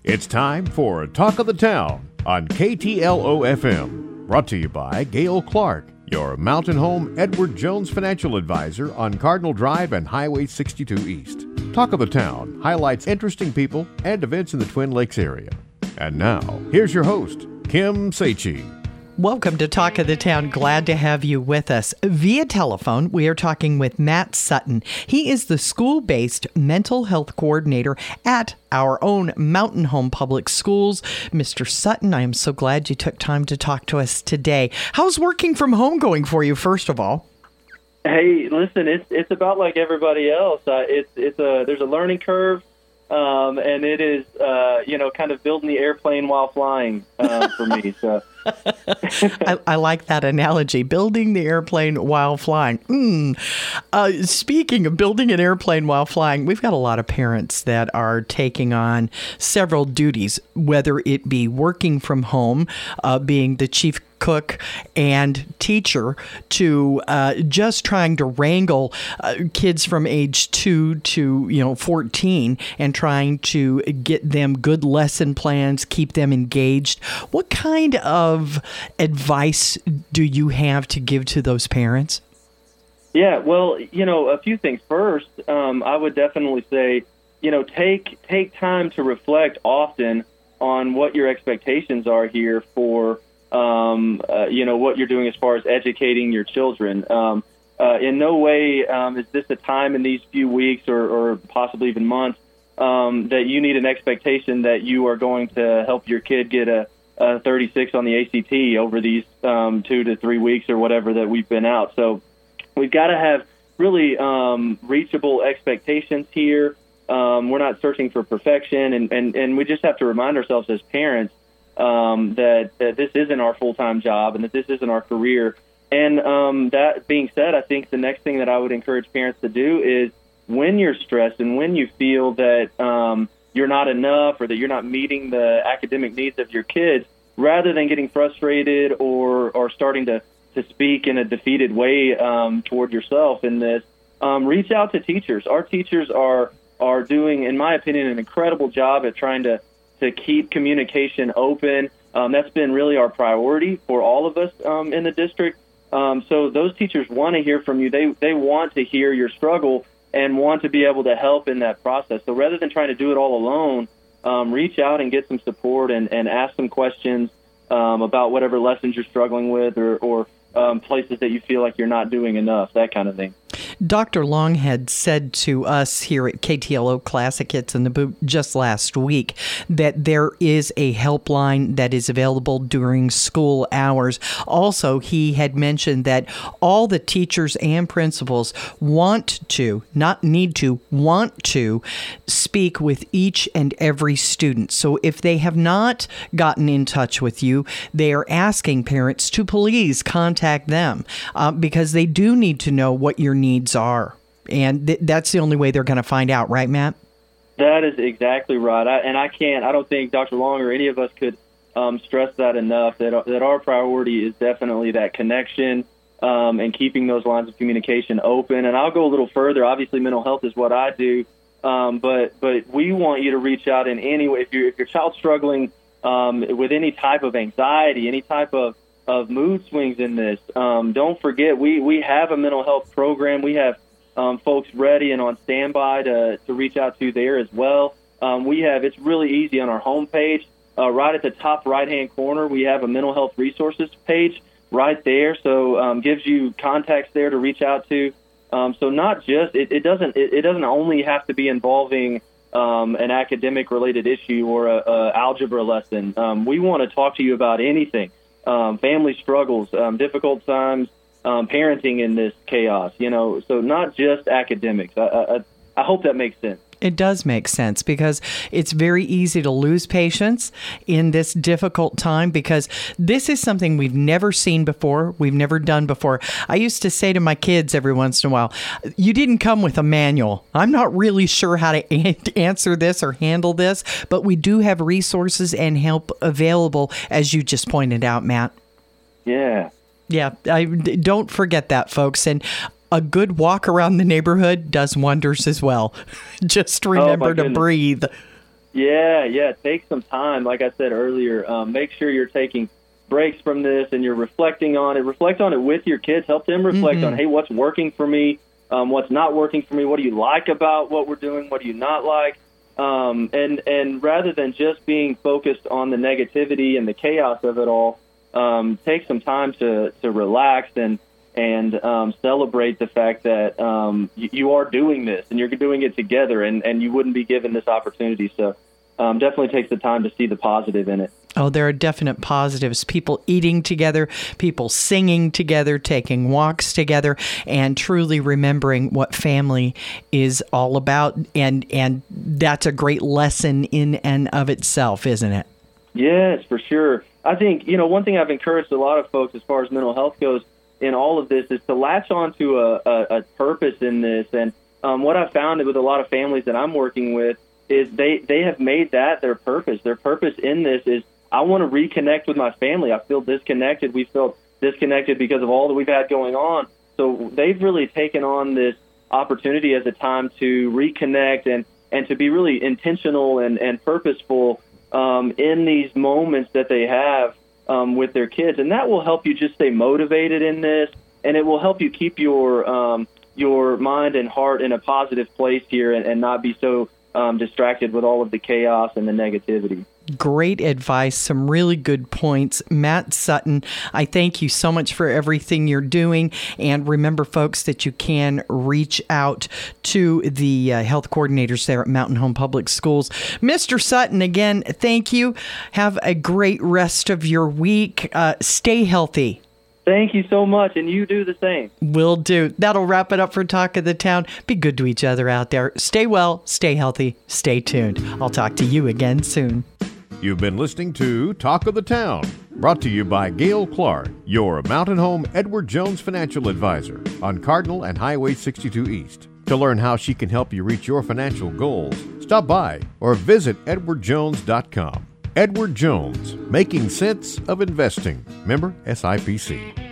It's time for Talk of the Town on KTLO-FM. Brought to you by Gail Clark, your Mountain Home Edward Jones financial advisor on Cardinal Drive and Highway 62 East. Talk of the Town highlights interesting people and events in the Twin Lakes area. And now, here's your host, Kim Saichi. Welcome to Talk of the Town. Glad to have you with us. Via telephone, we are talking with Matt Sutton. He is the school-based mental health coordinator at our own Mountain Home Public Schools. Mr. Sutton, I am so glad you took time to talk to us today. How's working from home going for you, first of all? Hey, listen, it's about like everybody else. There's a learning curve, and it is kind of building the airplane while flying for me. So. I like that analogy, building the airplane while flying. Speaking of building an airplane while flying, we've got a lot of parents that are taking on several duties, whether it be working from home, being the chief cook and teacher, to just trying to wrangle kids from age 2 to 14 and trying to get them good lesson plans, keep them engaged. What kind of advice do you have to give to those parents? Yeah, well, a few things. First, I would definitely say, take time to reflect often on what your expectations are here for what you're doing as far as educating your children. In no way is this a time in these few weeks or possibly even months that you need an expectation that you are going to help your kid get a 36 on the ACT over these 2 to 3 weeks or whatever that we've been out. So we've got to have really reachable expectations here. We're not searching for perfection, and we just have to remind ourselves as parents that this isn't our full-time job and that this isn't our career. And that being said, I think the next thing that I would encourage parents to do is when you're stressed and when you feel that you're not enough or that you're not meeting the academic needs of your kids, rather than getting frustrated or starting to speak in a defeated way toward yourself in this, reach out to teachers. Our teachers are doing, in my opinion, an incredible job at trying to keep communication open. That's been really our priority for all of us in the district. So those teachers want to hear from you. They want to hear your struggle and want to be able to help in that process. So rather than trying to do it all alone, reach out and get some support and ask some questions about whatever lessons you're struggling with or places that you feel like you're not doing enough, that kind of thing. Dr. Long had said to us here at KTLO Classic Hits in the Boot just last week that there is a helpline that is available during school hours. Also, he had mentioned that all the teachers and principals want to speak with each and every student. So if they have not gotten in touch with you, they are asking parents to please contact them because they do need to know what your needs are. And that's the only way they're going to find out, right, Matt? That is exactly right. I don't think Dr. Long or any of us could stress that enough, that our priority is definitely that connection and keeping those lines of communication open. And I'll go a little further. Obviously, mental health is what I do, but we want you to reach out in any way. If your child's struggling with any type of anxiety, any type of mood swings in this, don't forget we have a mental health program. We have folks ready and on standby to reach out to there as well. It's really easy on our homepage. Right at the top right-hand corner, we have a mental health resources page right there. So gives you contacts there to reach out to. So not just it doesn't only have to be involving an academic related issue or a algebra lesson. We want to talk to you about anything. Family struggles, difficult times, parenting in this chaos, so not just academics. I hope that makes sense. It does make sense because it's very easy to lose patience in this difficult time because this is something we've never seen before, we've never done before. I used to say to my kids every once in a while, you didn't come with a manual. I'm not really sure how to answer this or handle this, but we do have resources and help available, as you just pointed out, Matt. Yeah. Yeah, don't forget that, folks. And a good walk around the neighborhood does wonders as well. Just remember to breathe. Yeah. Take some time. Like I said earlier, make sure you're taking breaks from this and you're reflecting on it. Reflect on it with your kids. Help them reflect on, hey, what's working for me? What's not working for me? What do you like about what we're doing? What do you not like? And rather than just being focused on the negativity and the chaos of it all, take some time to relax and celebrate the fact that you are doing this and you're doing it together, and you wouldn't be given this opportunity. So definitely takes the time to see the positive in it. Oh, there are definite positives. People eating together, people singing together, taking walks together, and truly remembering what family is all about. And that's a great lesson in and of itself, isn't it? Yes, for sure. I think, one thing I've encouraged a lot of folks as far as mental health goes in all of this is to latch on to a purpose in this. And what I've found with a lot of families that I'm working with is they have made that their purpose. Their purpose in this is, I want to reconnect with my family. I feel disconnected. We felt disconnected because of all that we've had going on. So they've really taken on this opportunity as a time to reconnect and to be really intentional and purposeful in these moments that they have with their kids. And that will help you just stay motivated in this, and it will help you keep your mind and heart in a positive place here and not be so distracted with all of the chaos and the negativity. Great advice. Some really good points. Matt Sutton, I thank you so much for everything you're doing. And remember, folks, that you can reach out to the health coordinators there at Mountain Home Public Schools. Mr. Sutton, again, thank you. Have a great rest of your week. Stay healthy. Thank you so much, and you do the same. Will do. That'll wrap it up for Talk of the Town. Be good to each other out there. Stay well, stay healthy, stay tuned. I'll talk to you again soon. You've been listening to Talk of the Town, brought to you by Gail Clark, your Mountain Home Edward Jones financial advisor on Cardinal and Highway 62 East. To learn how she can help you reach your financial goals, stop by or visit edwardjones.com. Edward Jones, making sense of investing. Member SIPC.